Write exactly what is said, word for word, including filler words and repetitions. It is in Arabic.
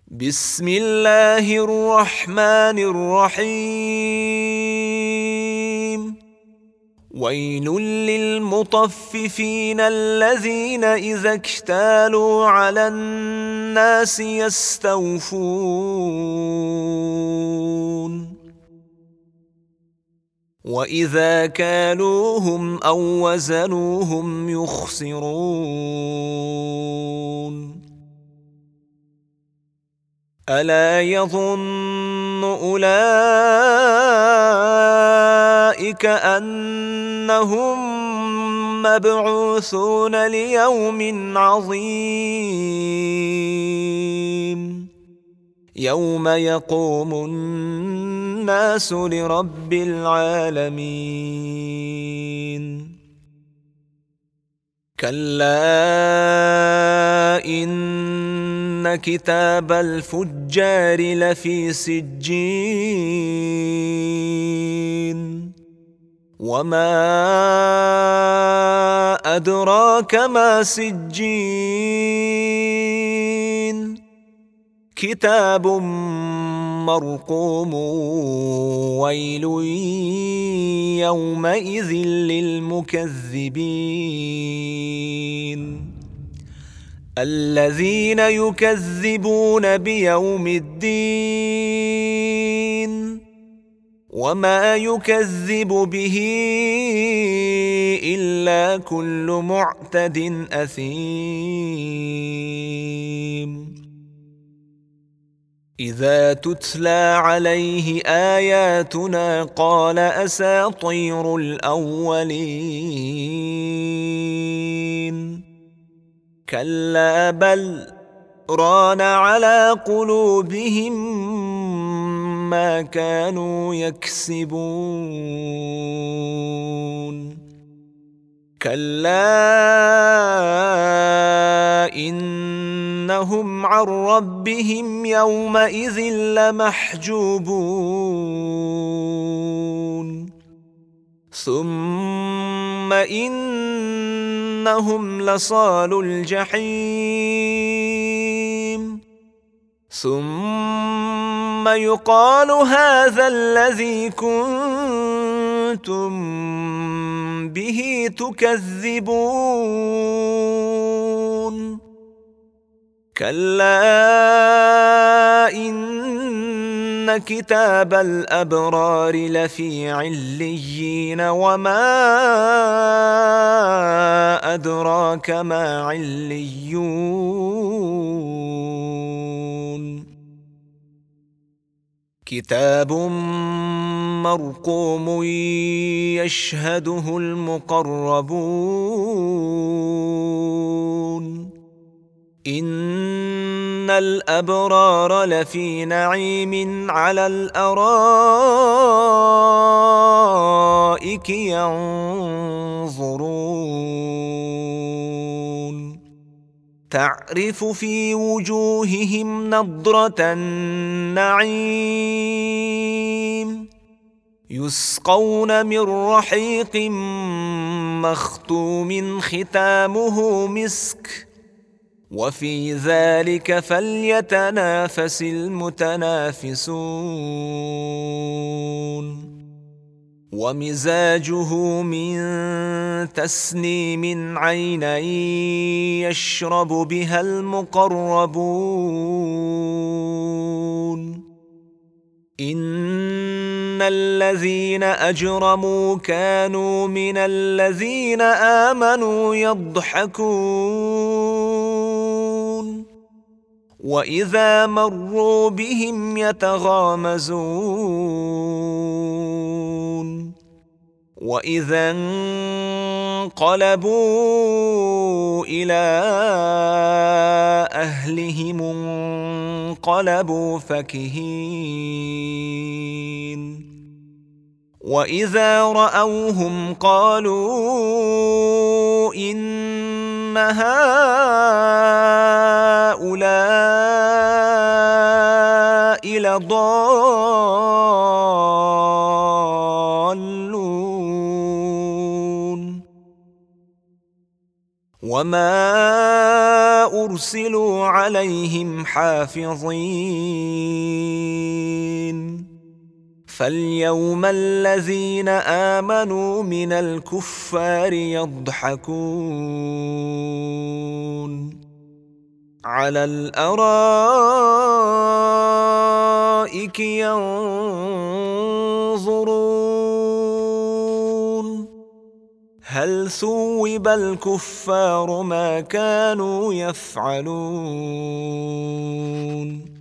بسم الله الرحمن الرحيم. ويل للمطففين الذين إذا اكتالوا على الناس يستوفون وإذا كالوهم أو وزنوهم يخسرون. ألا يظن أولئك أنهم مبعوثون ليوم عظيم يوم يقوم الناس لرب العالمين. كلا إن كتاب الفجار لفي سجين وما أدراك ما سجين كتاب مرقوم ويل يومئذ للمكذبين الذين يكذبون بيوم الدين وما يكذب به إلا كل معتد أثيم. إذا تتلى عليه آياتنا قال أساطير الأولين. كلا بل ران على قلوبهم ما كانوا يكسبون. كلا إنهم عن ربهم يومئذ لمحجوبون ثم إنهم لصالو الجحيم ثم يقال هذا الذي كنتم به تكذبون. كلا إن كتاب الأبرار لفي عليين وما أدراك ما عليون كتاب مرقوم يشهده المقربون إن الأبرار لفي نعيم على الأرائك ينظرون تعرف في وجوههم نضرة النعيم يسقون من رحيق مختوم ختامه مسك وفي ذلك فليتنافس المتنافسون ومزاجه من تسنيم عينا يشرب بها المقربون إن الذين أجرموا كانوا من الذين آمنوا يضحكون وإذا مروا بهم يتغامزون وإذا انقلبوا إلى أهلهم انقلبوا فكهين وإذا رأوهم قالوا إن هؤلاء لضالون وما أرسلوا عليهم حافظين فاليوم الذين آمنوا من الكفار يضحكون على الأرائك ينظرون هل ثوب الكفار ما كانوا يفعلون